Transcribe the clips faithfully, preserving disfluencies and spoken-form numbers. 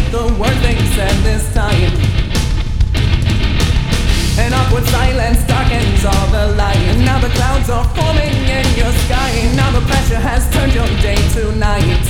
the word they said this time. An awkward silence darkens all the light. And now the clouds are forming in your sky. Now the pressure has turned your day to night.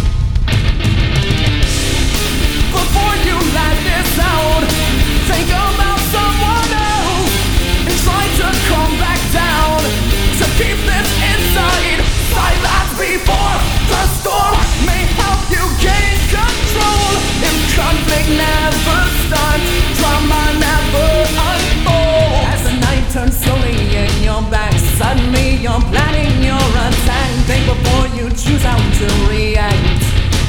Before you let this out, think about someone else and try to calm back down. To keep this inside, silence before the storm may help you gain control. If conflict never starts, drama never unfolds. As the night turns slowly in your back, suddenly you're planning your attack. Think before you choose how to react.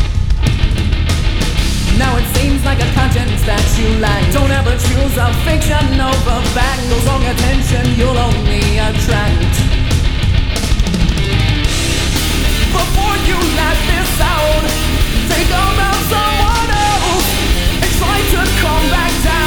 Now it seems like a conscience that you lack. Don't ever choose a fiction over fact. Those wrong attention you'll only attract. Before you let this out, think about someone else and try to calm back down.